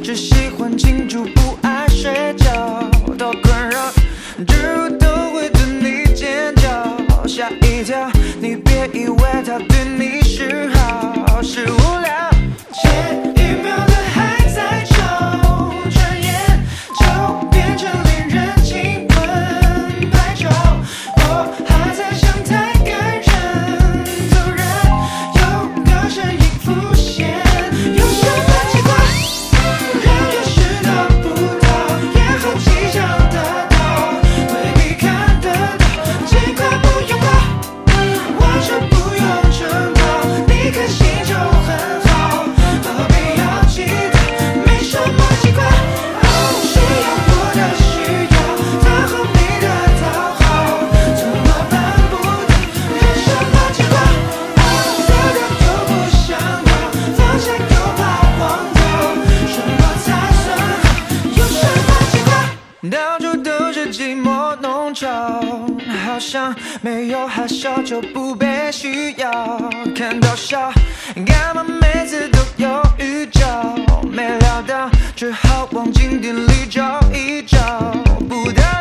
只喜欢庆祝，不爱睡觉，多困扰，植入都会对你尖叫，吓一跳。你别以为他对你是好，是无聊。前一秒的还在吵，转眼就变成恋人亲吻拍照。我还在想太感人，突然有个声音浮现，有什么奇怪？人越是得不到，也好奇想得到，未必看得到，尽快不拥抱，完全不用争吵，你开心就很好，何必要期待？没什么奇怪。需要我的需要，他和你的讨好，怎么办不到？人什么奇怪？得到又不想要，放下又怕忘掉，什么才算好？有什么奇怪？到处都是寂寞弄潮，好像没有好笑就不被需要，看到笑，干嘛每次都有预兆？没料到，只好往景点里找一找，不到。